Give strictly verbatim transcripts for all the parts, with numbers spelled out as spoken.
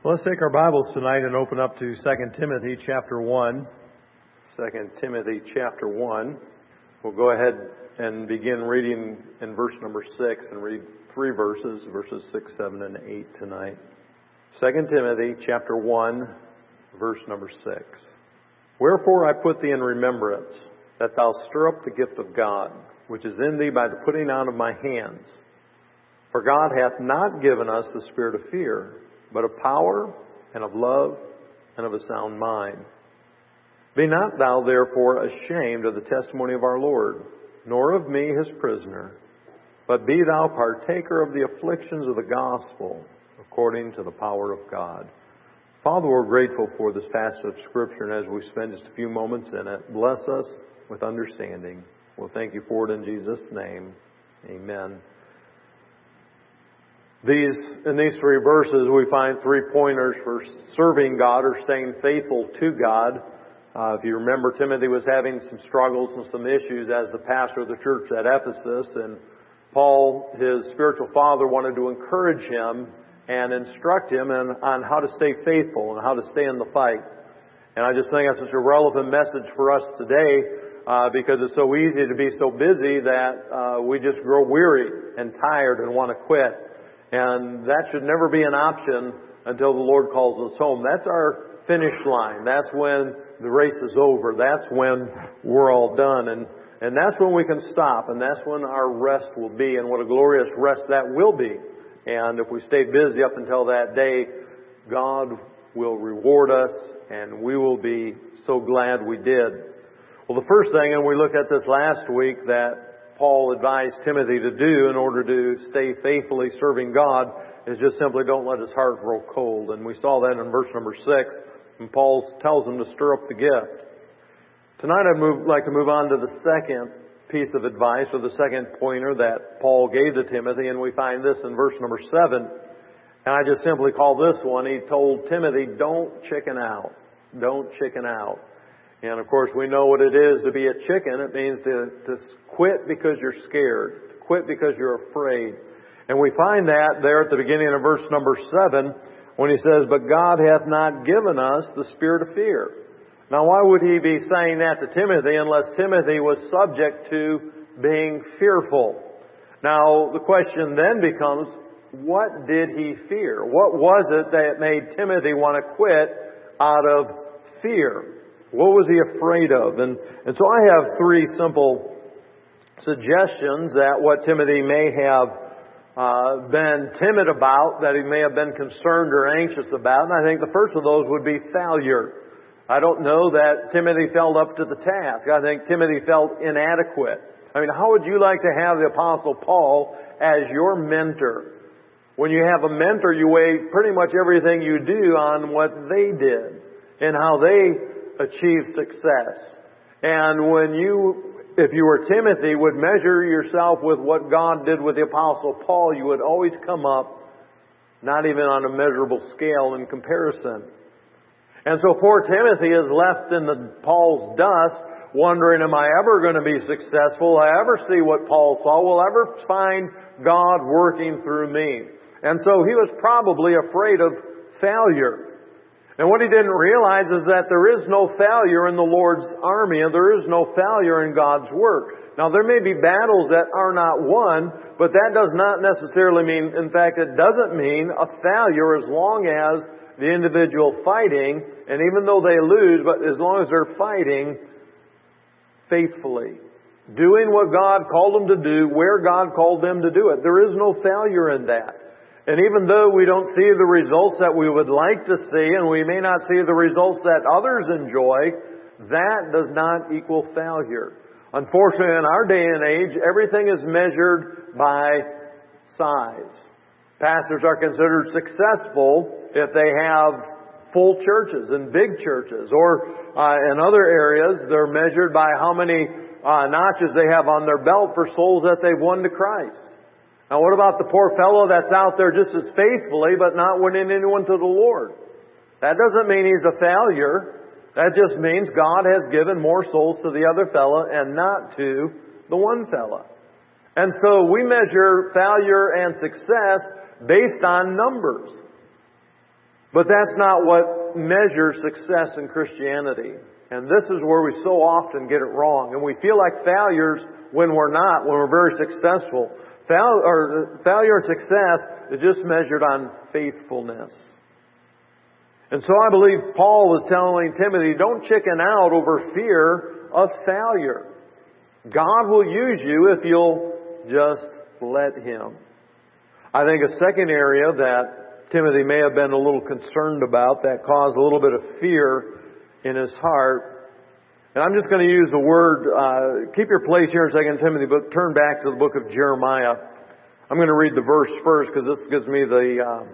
Well, let's take our Bibles tonight and open up to Second Timothy chapter one. Second Timothy chapter one. We'll go ahead and begin reading in verse number six and read three verses, verses six, seven, and eight tonight. Second Timothy chapter one, verse number six. Wherefore I put thee in remembrance, that thou stir up the gift of God, which is in thee by the putting on of my hands. For God hath not given us the spirit of fear, but of power, and of love, and of a sound mind. Be not thou therefore ashamed of the testimony of our Lord, nor of me his prisoner, but be thou partaker of the afflictions of the gospel, according to the power of God. Father, we're grateful for this passage of Scripture, and as we spend just a few moments in it, bless us with understanding. We'll thank you for it in Jesus' name. Amen. These, in these three verses, we find three pointers for serving God or staying faithful to God. Uh, if you remember, Timothy was having some struggles and some issues as the pastor of the church at Ephesus, and Paul, his spiritual father, wanted to encourage him and instruct him in, on how to stay faithful and how to stay in the fight. And I just think that's such a relevant message for us today uh, because it's so easy to be so busy that uh, we just grow weary and tired and want to quit. And that should never be an option until the Lord calls us home. That's our finish line. That's when the race is over. That's when we're all done. And, and that's when we can stop. And that's when our rest will be. And what a glorious rest that will be. And if we stay busy up until that day, God will reward us and we will be so glad we did. Well, the first thing, and we looked at this last week, that Paul advised Timothy to do in order to stay faithfully serving God is just simply don't let his heart grow cold. And we saw that in verse number six, and Paul tells him to stir up the gift. Tonight I'd move, like to move on to the second piece of advice, or the second pointer that Paul gave to Timothy, and we find this in verse number seven. And I just simply call this one, he told Timothy, don't chicken out. Don't chicken out. And of course we know what it is to be a chicken. It means to, to quit because you're scared. To quit because you're afraid. And we find that there at the beginning of verse number seven when he says, but God hath not given us the spirit of fear. Now why would he be saying that to Timothy unless Timothy was subject to being fearful? Now the question then becomes, what did he fear? What was it that made Timothy want to quit out of fear? What was he afraid of? And, and so I have three simple suggestions that what Timothy may have uh, been timid about, that he may have been concerned or anxious about. And I think the first of those would be failure. I don't know that Timothy felt up to the task. I think Timothy felt inadequate. I mean, how would you like to have the Apostle Paul as your mentor? When you have a mentor, you weigh pretty much everything you do on what they did and how they achieve success. And when you, if you were Timothy, would measure yourself with what God did with the Apostle Paul, you would always come up not even on a measurable scale in comparison. And so poor Timothy is left in the Paul's dust, wondering, am I ever going to be successful? Will I ever see what Paul saw? Will I ever find God working through me? And so he was probably afraid of failure. And what he didn't realize is that there is no failure in the Lord's army, and there is no failure in God's work. Now, there may be battles that are not won, but that does not necessarily mean, in fact, it doesn't mean a failure as long as the individual fighting, and even though they lose, but as long as they're fighting faithfully, doing what God called them to do, where God called them to do it. There is no failure in that. And even though we don't see the results that we would like to see, and we may not see the results that others enjoy, that does not equal failure. Unfortunately, in our day and age, everything is measured by size. Pastors are considered successful if they have full churches and big churches, or uh, in other areas, they're measured by how many uh, notches they have on their belt for souls that they've won to Christ. Now what about the poor fellow that's out there just as faithfully but not winning anyone to the Lord? That doesn't mean he's a failure. That just means God has given more souls to the other fellow and not to the one fellow. And so we measure failure and success based on numbers. But that's not what measures success in Christianity. And this is where we so often get it wrong. And we feel like failures when we're not, when we're very successful. Fail, or failure and success is just measured on faithfulness. And so I believe Paul was telling Timothy, don't chicken out over fear of failure. God will use you if you'll just let Him. I think a second area that Timothy may have been a little concerned about that caused a little bit of fear in his heart. And I'm just going to use the word, uh, keep your place here in Second Timothy, but turn back to the book of Jeremiah. I'm going to read the verse first because this gives me the uh,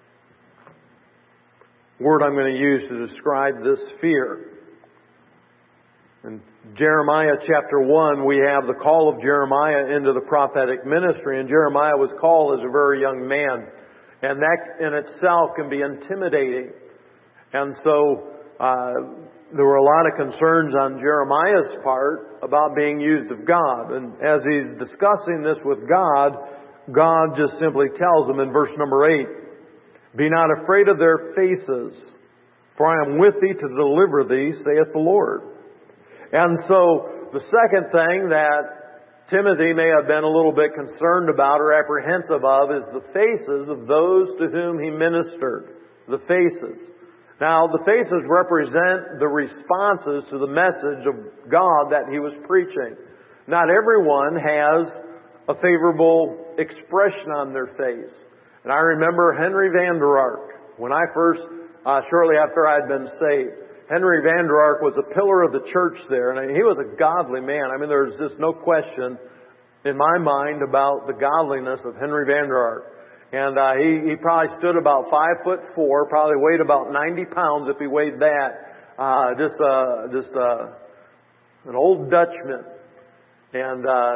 word I'm going to use to describe this fear. In Jeremiah chapter one, we have the call of Jeremiah into the prophetic ministry. And Jeremiah was called as a very young man. And that in itself can be intimidating. And so uh, there were a lot of concerns on Jeremiah's part about being used of God. And as he's discussing this with God, God just simply tells him in verse number eight, be not afraid of their faces, for I am with thee to deliver thee, saith the Lord. And so the second thing that Timothy may have been a little bit concerned about or apprehensive of is the faces of those to whom he ministered. The faces. Now, the faces represent the responses to the message of God that he was preaching. Not everyone has a favorable expression on their face. And I remember Henry Van Der Ark, when I first, uh, shortly after I had been saved. Henry Van Der Ark was a pillar of the church there, and he was a godly man. I mean, there's just no question in my mind about the godliness of Henry Van Der Ark. And uh, he, he probably stood about five foot four, probably weighed about ninety pounds if he weighed that. Uh, just uh, just uh, an old Dutchman. And uh,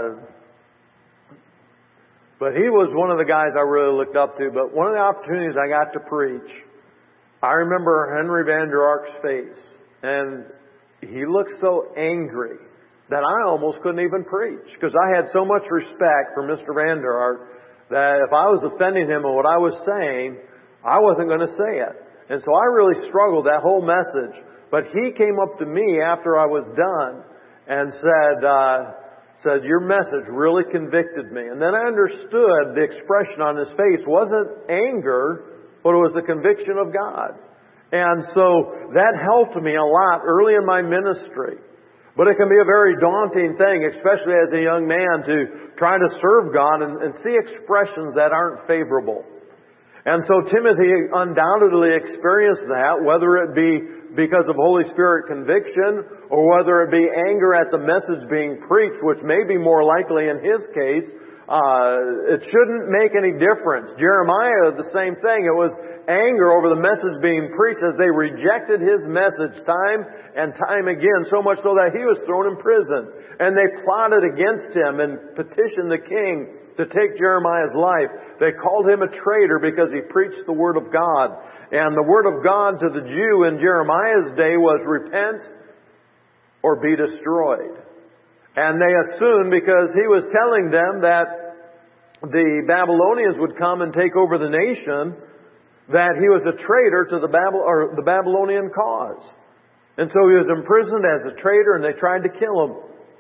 but he was one of the guys I really looked up to. But one of the opportunities I got to preach, I remember Henry Van Der Ark's face, and he looked so angry that I almost couldn't even preach, because I had so much respect for Mister Van Der Ark that if I was offending him in what I was saying, I wasn't going to say it. And so I really struggled that whole message. But he came up to me after I was done and said, uh, said, your message really convicted me. And then I understood the expression on his face wasn't anger, but it was the conviction of God. And so that helped me a lot early in my ministry. But it can be a very daunting thing, especially as a young man, to try to serve God and, and see expressions that aren't favorable. And so Timothy undoubtedly experienced that, whether it be because of Holy Spirit conviction or whether it be anger at the message being preached, which may be more likely in his case. Uh, it shouldn't make any difference. Jeremiah, the same thing. It was anger over the message being preached as they rejected his message time and time again, so much so that he was thrown in prison. And they plotted against him and petitioned the king to take Jeremiah's life. They called him a traitor because he preached the Word of God. And the Word of God to the Jew in Jeremiah's day was repent or be destroyed. And they assumed, because he was telling them that the Babylonians would come and take over the nation, that he was a traitor to the Babel or the Babylonian cause. And so he was imprisoned as a traitor, and they tried to kill him.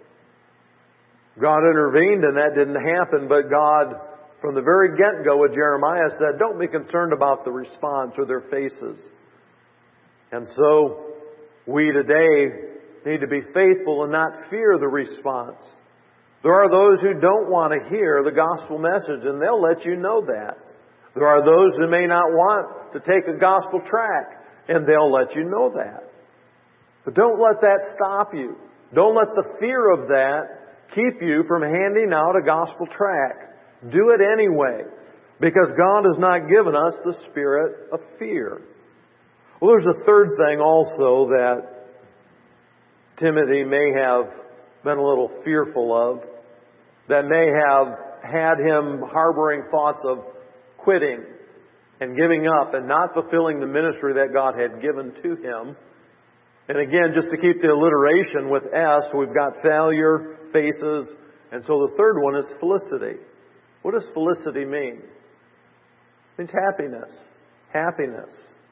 God intervened, and that didn't happen. But God, from the very get-go with Jeremiah, said, don't be concerned about the response or their faces. And so we today need to be faithful and not fear the response. There are those who don't want to hear the gospel message, and they'll let you know that. There are those who may not want to take a gospel tract, and they'll let you know that. But don't let that stop you. Don't let the fear of that keep you from handing out a gospel tract. Do it anyway, because God has not given us the spirit of fear. Well, there's a third thing also that Timothy may have been a little fearful of, that may have had him harboring thoughts of quitting and giving up and not fulfilling the ministry that God had given to him. And again, just to keep the alliteration with S, we've got failure, faces, and so the third one is felicity. What does felicity mean? It means happiness. Happiness.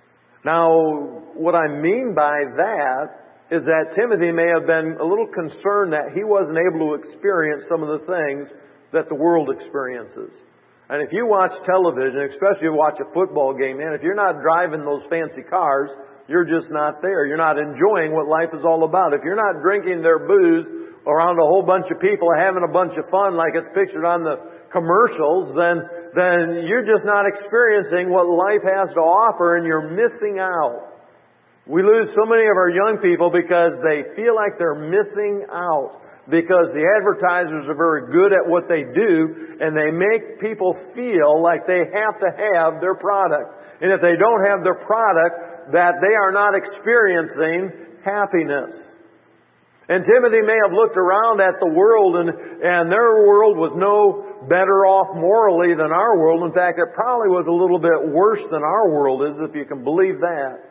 Now, what I mean by that is that Timothy may have been a little concerned that he wasn't able to experience some of the things that the world experiences. And if you watch television, especially if you watch a football game, man, if you're not driving those fancy cars, you're just not there. You're not enjoying what life is all about. If you're not drinking their booze around a whole bunch of people having a bunch of fun like it's pictured on the commercials, then, then you're just not experiencing what life has to offer, and you're missing out. We lose so many of our young people because they feel like they're missing out, because the advertisers are very good at what they do, and they make people feel like they have to have their product. And if they don't have their product, that they are not experiencing happiness. And Timothy may have looked around at the world, and, and their world was no better off morally than our world. In fact, it probably was a little bit worse than our world is, if you can believe that.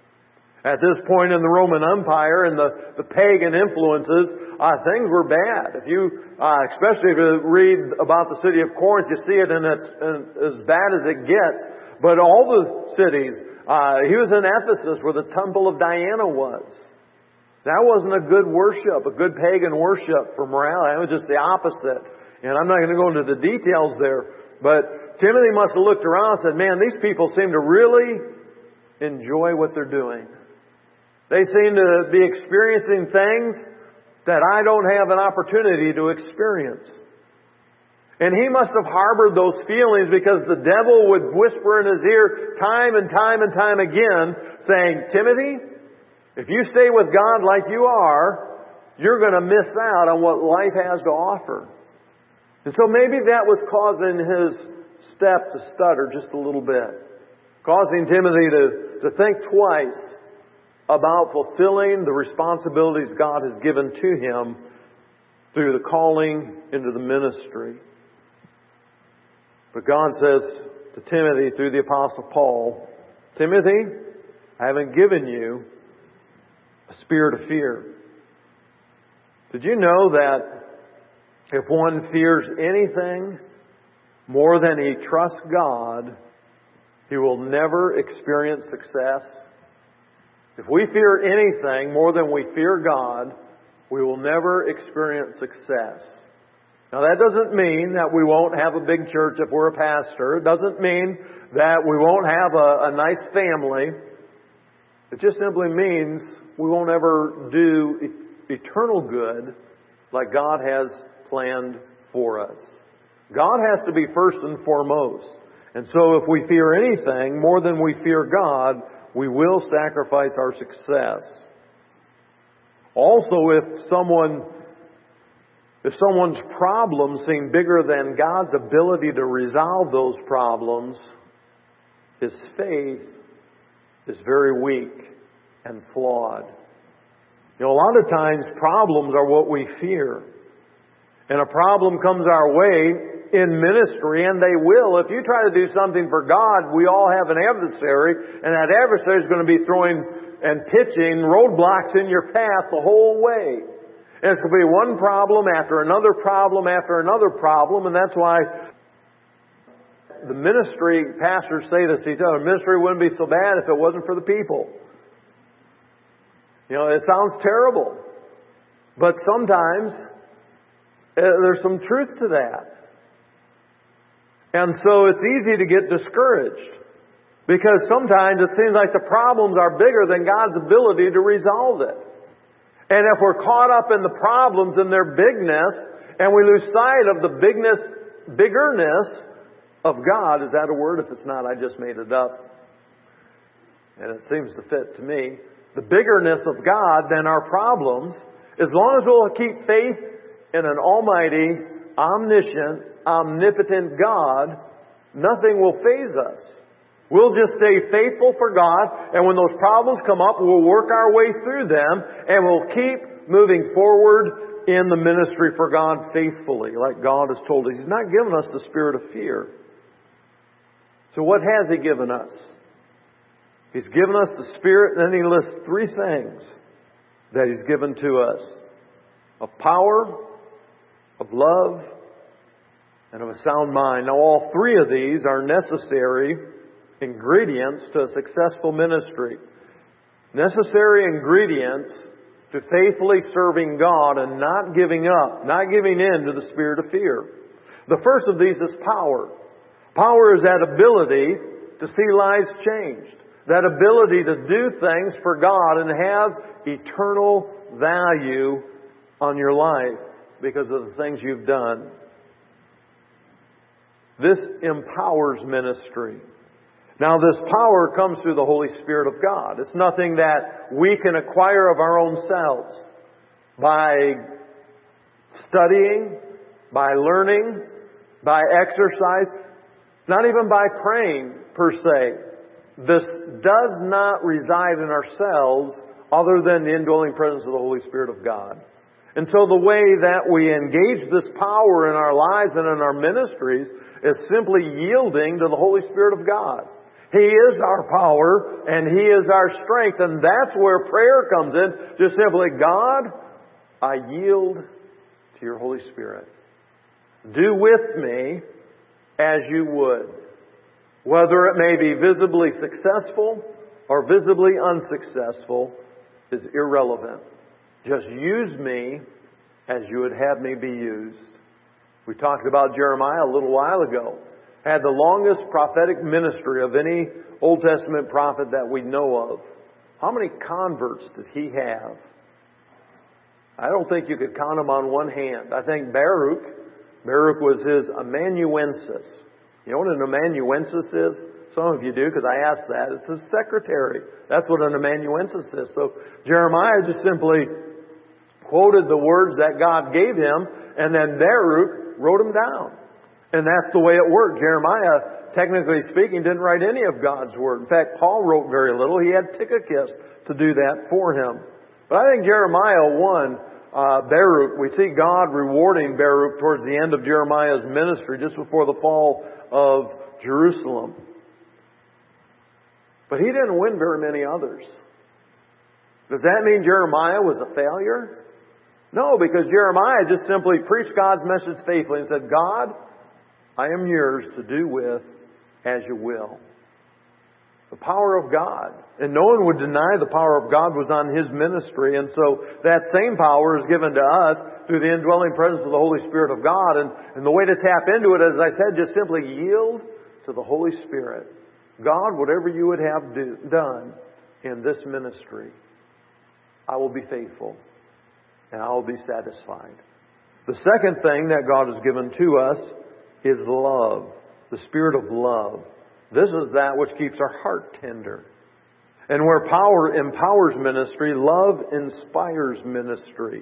At this point in the Roman Empire and the, the pagan influences, uh, things were bad. If you, uh, especially if you read about the city of Corinth, you see it in its, in, as bad as it gets. But all the cities, uh, he was in Ephesus where the temple of Diana was. That wasn't a good worship, a good pagan worship for morality. It was just the opposite. And I'm not going to go into the details there. But Timothy must have looked around and said, man, these people seem to really enjoy what they're doing. They seem to be experiencing things that I don't have an opportunity to experience. And he must have harbored those feelings because the devil would whisper in his ear time and time and time again saying, Timothy, if you stay with God like you are, you're going to miss out on what life has to offer. And so maybe that was causing his step to stutter just a little bit, causing Timothy to, to think twice about fulfilling the responsibilities God has given to him through the calling into the ministry. But God says to Timothy through the Apostle Paul, Timothy, I haven't given you a spirit of fear. Did you know that if one fears anything more than he trusts God, he will never experience success? If we fear anything more than we fear God, we will never experience success. Now that doesn't mean that we won't have a big church if we're a pastor. It doesn't mean that we won't have a, a nice family. It just simply means we won't ever do e- eternal good like God has planned for us. God has to be first and foremost. And so if we fear anything more than we fear God, we will sacrifice our success. Also, if someone, if someone's problems seem bigger than God's ability to resolve those problems, his faith is very weak and flawed. You know, a lot of times problems are what we fear. And a problem comes our way in ministry, and they will. If you try to do something for God, we all have an adversary, and that adversary is going to be throwing and pitching roadblocks in your path the whole way. And it's going to be one problem after another problem after another problem, and that's why the ministry pastors say this to each other, ministry wouldn't be so bad if it wasn't for the people. You know, it sounds terrible, but sometimes uh, there's some truth to that. And so it's easy to get discouraged because sometimes it seems like the problems are bigger than God's ability to resolve it. And if we're caught up in the problems and their bigness and we lose sight of the bigness, biggerness of God, is that a word? If it's not, I just made it up. And it seems to fit to me. The biggerness of God than our problems, as long as we'll keep faith in an almighty, omniscient, omnipotent God, nothing will faze us. We'll just stay faithful for God, and when those problems come up, we'll work our way through them, and we'll keep moving forward in the ministry for God faithfully, like God has told us. He's not given us the spirit of fear. So what has He given us? He's given us the Spirit, and then He lists three things that He's given to us. Of power, of love, and of a sound mind. Now all three of these are necessary ingredients to a successful ministry. Necessary ingredients to faithfully serving God and not giving up, not giving in to the spirit of fear. The first of these is power. Power is that ability to see lives changed. That ability to do things for God and have eternal value on your life because of the things you've done. This empowers ministry. Now, this power comes through the Holy Spirit of God. It's nothing that we can acquire of our own selves by studying, by learning, by exercise, not even by praying per se. This does not reside in ourselves other than the indwelling presence of the Holy Spirit of God. And so the way that we engage this power in our lives and in our ministries is simply yielding to the Holy Spirit of God. He is our power and He is our strength, and that's where prayer comes in. Just simply, God, I yield to your Holy Spirit. Do with me as you would. Whether it may be visibly successful or visibly unsuccessful is irrelevant. Just use me as you would have me be used. We talked about Jeremiah a little while ago. Had the longest prophetic ministry of any Old Testament prophet that we know of. How many converts did he have? I don't think you could count them on one hand. I think Baruch, Baruch was his amanuensis. You know what an amanuensis is? Some of you do, because I asked that. It's his secretary. That's what an amanuensis is. So Jeremiah just simply quoted the words that God gave him, and then Baruch wrote them down. And that's the way it worked. Jeremiah, technically speaking, didn't write any of God's Word. In fact, Paul wrote very little. He had Tychicus to do that for him. But I think Jeremiah won uh, Baruch. We see God rewarding Baruch towards the end of Jeremiah's ministry, just before the fall of Jerusalem. But he didn't win very many others. Does that mean Jeremiah was a failure? No, because Jeremiah just simply preached God's message faithfully and said, God, I am yours to do with as you will. The power of God. And no one would deny the power of God was on his ministry. And so that same power is given to us through the indwelling presence of the Holy Spirit of God. And, and the way to tap into it, as I said, just simply yield to the Holy Spirit. God, whatever you would have do, done in this ministry, I will be faithful and I will be satisfied. The second thing that God has given to us is love, the spirit of love. This is that which keeps our heart tender. And where power empowers ministry, love inspires ministry.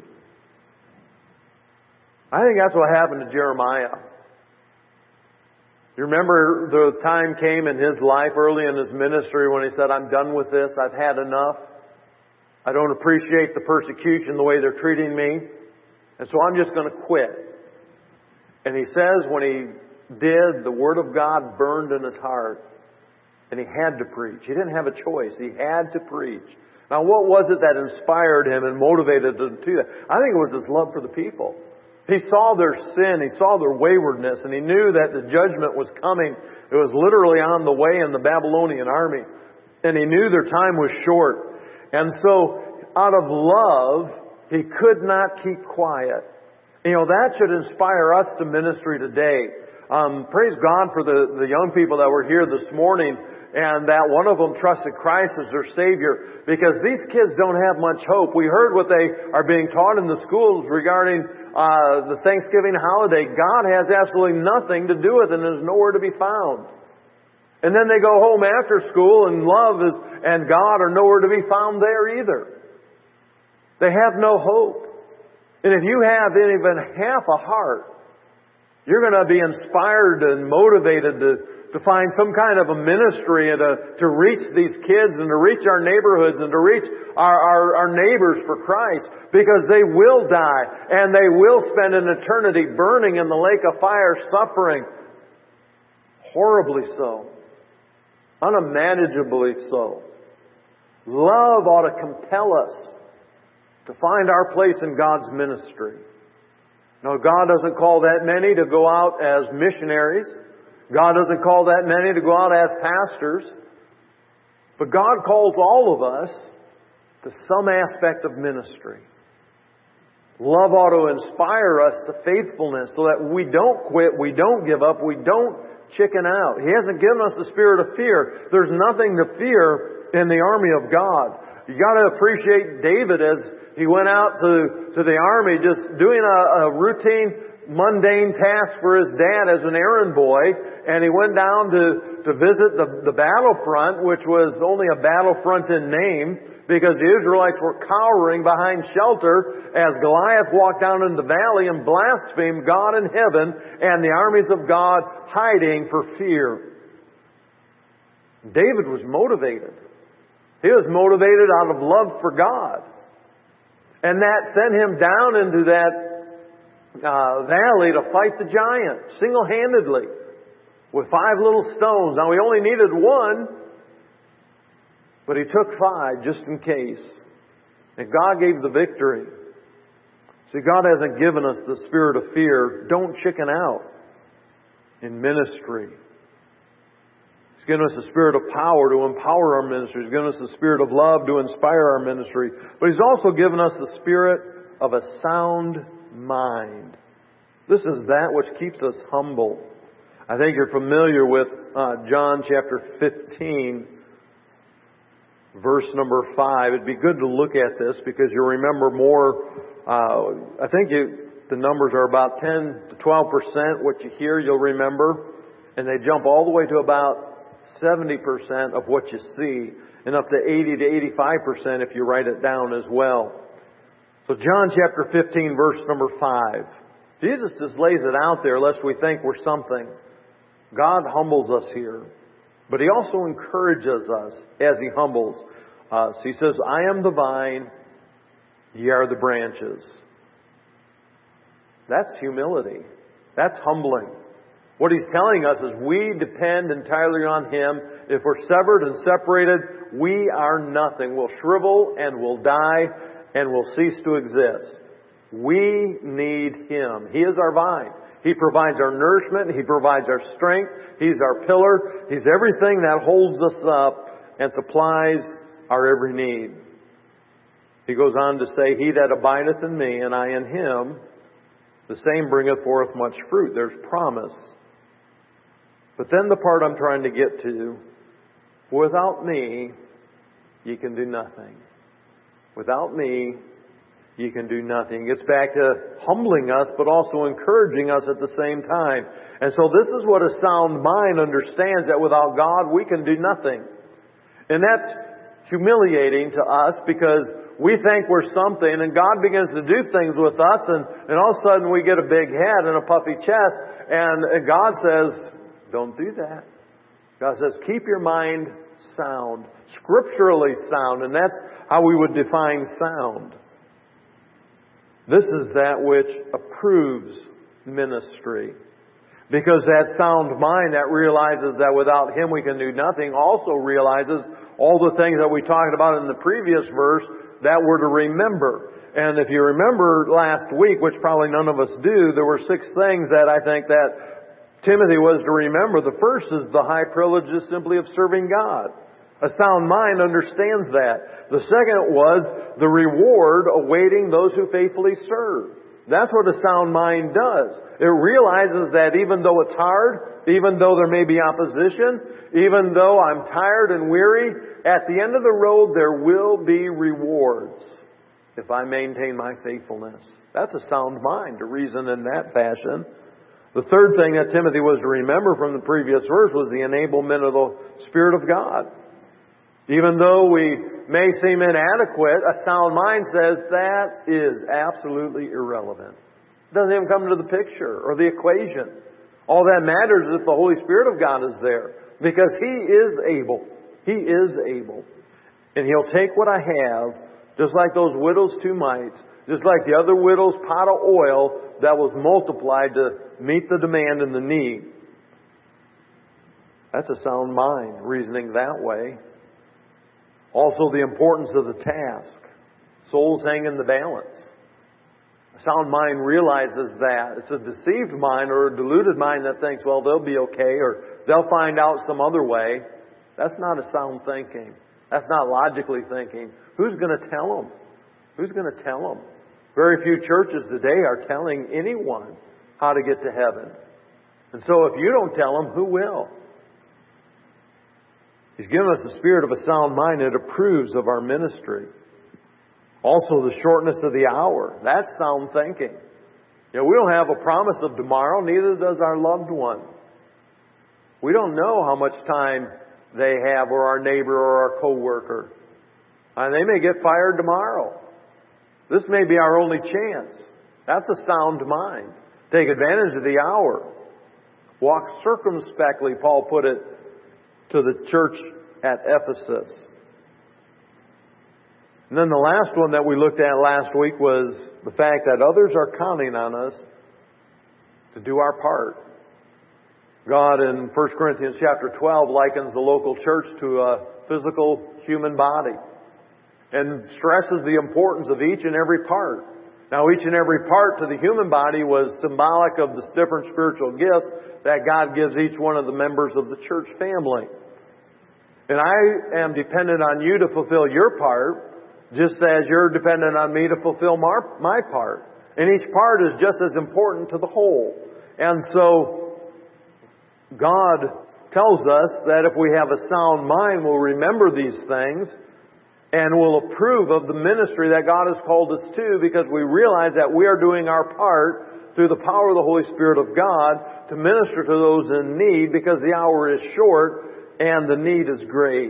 I think that's what happened to Jeremiah. You remember the time came in his life early in his ministry when he said, I'm done with this. I've had enough. I don't appreciate the persecution the way they're treating me. And so I'm just going to quit. And he says when he did, the Word of God burned in his heart. And he had to preach. He didn't have a choice. He had to preach. Now what was it that inspired him and motivated him to do that? I think it was his love for the people. He saw their sin. He saw their waywardness. And he knew that the judgment was coming. It was literally on the way in the Babylonian army. And he knew their time was short. And so out of love, he could not keep quiet. You know, that should inspire us to ministry today. Um, praise God for the, the young people that were here this morning and that one of them trusted Christ as their Savior, because these kids don't have much hope. We heard what they are being taught in the schools regarding uh, the Thanksgiving holiday. God has absolutely nothing to do with it and is nowhere to be found. And then they go home after school and love is, and God are nowhere to be found there either. They have no hope. And if you have even half a heart, you're going to be inspired and motivated to, to find some kind of a ministry and to, to reach these kids and to reach our neighborhoods and to reach our, our, our neighbors for Christ, because they will die and they will spend an eternity burning in the lake of fire, suffering horribly so, unmanageably so. Love ought to compel us to find our place in God's ministry. Now, God doesn't call that many to go out as missionaries. God doesn't call that many to go out as pastors. But God calls all of us to some aspect of ministry. Love ought to inspire us to faithfulness so that we don't quit, we don't give up, we don't chicken out. He hasn't given us the spirit of fear. There's nothing to fear in the army of God. You got to appreciate David as he went out to, to the army just doing a, a routine, mundane task for his dad as an errand boy, and he went down to, to visit the, the battlefront, which was only a battlefront in name, because the Israelites were cowering behind shelter as Goliath walked down in the valley and blasphemed God in heaven, and the armies of God hiding for fear. David was motivated. He was motivated out of love for God. And that sent him down into that uh, valley to fight the giant, single-handedly, with five little stones. Now, he only needed one, but he took five just in case. And God gave the victory. See, God hasn't given us the spirit of fear. Don't chicken out in ministry. He's given us a spirit of power to empower our ministry. He's given us a spirit of love to inspire our ministry. But He's also given us the spirit of a sound mind. This is that which keeps us humble. I think you're familiar with uh, John chapter fifteen, verse number five. It'd be good to look at this because you'll remember more. Uh, I think you, the numbers are about ten to twelve percent. What you hear, you'll remember. And they jump all the way to about seventy percent of what you see, and up to eighty to eighty-five percent if you write it down as well. So John chapter fifteen, verse number five. Jesus just lays it out there lest we think we're something. God humbles us here. But He also encourages us as He humbles us. He says, I am the vine, ye are the branches. That's humility. That's humbling. What He's telling us is we depend entirely on Him. If we're severed and separated, we are nothing. We'll shrivel and we'll die and we'll cease to exist. We need Him. He is our vine. He provides our nourishment. He provides our strength. He's our pillar. He's everything that holds us up and supplies our every need. He goes on to say, He that abideth in me and I in Him, the same bringeth forth much fruit. There's promise. But then the part I'm trying to get to, without me, you can do nothing. Without me, you can do nothing. It gets back to humbling us, but also encouraging us at the same time. And so this is what a sound mind understands, that without God, we can do nothing. And that's humiliating to us because we think we're something, and God begins to do things with us, and, and all of a sudden we get a big head and a puffy chest, and, and God says, don't do that. God says, keep your mind sound, scripturally sound, and that's how we would define sound. This is that which approves ministry. Because that sound mind that realizes that without Him we can do nothing also realizes all the things that we talked about in the previous verse that we're to remember. And if you remember last week, which probably none of us do, there were six things that I think that Timothy was to remember. The first is the high privilege is simply of serving God. A sound mind understands that. The second was the reward awaiting those who faithfully serve. That's what a sound mind does. It realizes that even though it's hard, even though there may be opposition, even though I'm tired and weary, at the end of the road there will be rewards if I maintain my faithfulness. That's a sound mind to reason in that fashion. The third thing that Timothy was to remember from the previous verse was the enablement of the Spirit of God. Even though we may seem inadequate, a sound mind says that is absolutely irrelevant. It doesn't even come into the picture or the equation. All that matters is if the Holy Spirit of God is there. Because He is able. He is able. And He'll take what I have, just like those widow's two mites, just like the other widow's pot of oil that was multiplied to meet the demand and the need. That's a sound mind, reasoning that way. Also the importance of the task. Souls hang in the balance. A sound mind realizes that. It's a deceived mind or a deluded mind that thinks, well, they'll be okay or they'll find out some other way. That's not a sound thinking. That's not logically thinking. Who's going to tell them? Who's going to tell them? Very few churches today are telling anyone how to get to heaven. And so if you don't tell them, who will? He's given us the spirit of a sound mind. It approves of our ministry. Also the shortness of the hour. That's sound thinking. You know, we don't have a promise of tomorrow, neither does our loved one. We don't know how much time they have, or our neighbor or our coworker. And they may get fired tomorrow. This may be our only chance. That's a sound mind. Take advantage of the hour. Walk circumspectly, Paul put it to the church at Ephesus. And then the last one that we looked at last week was the fact that others are counting on us to do our part. God in First Corinthians chapter twelve likens the local church to a physical human body and stresses the importance of each and every part. Now, each and every part to the human body was symbolic of the different spiritual gifts that God gives each one of the members of the church family. And I am dependent on you to fulfill your part, just as you're dependent on me to fulfill my part. And each part is just as important to the whole. And so, God tells us that if we have a sound mind, we'll remember these things and will approve of the ministry that God has called us to, because we realize that we are doing our part through the power of the Holy Spirit of God to minister to those in need, because the hour is short and the need is great.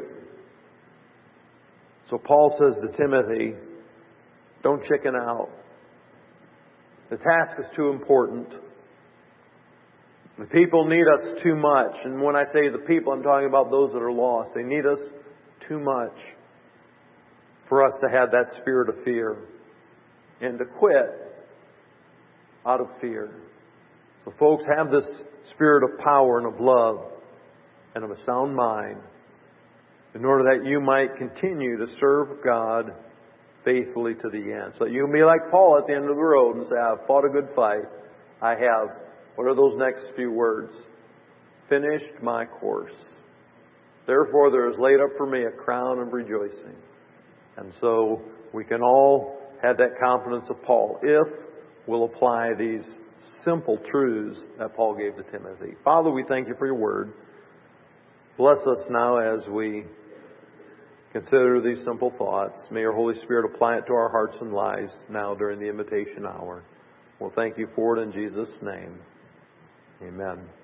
So Paul says to Timothy, don't chicken out. The task is too important. The people need us too much. And when I say the people, I'm talking about those that are lost. They need us too much for us to have that spirit of fear and to quit out of fear. So folks, have this spirit of power and of love and of a sound mind in order that you might continue to serve God faithfully to the end. So you can be like Paul at the end of the road and say, I've fought a good fight. I have. What are those next few words? Finished my course. Therefore there is laid up for me a crown of rejoicing. And so we can all have that confidence of Paul if we'll apply these simple truths that Paul gave to Timothy. Father, we thank you for your word. Bless us now as we consider these simple thoughts. May your Holy Spirit apply it to our hearts and lives now during the invitation hour. We'll thank you for it in Jesus' name. Amen.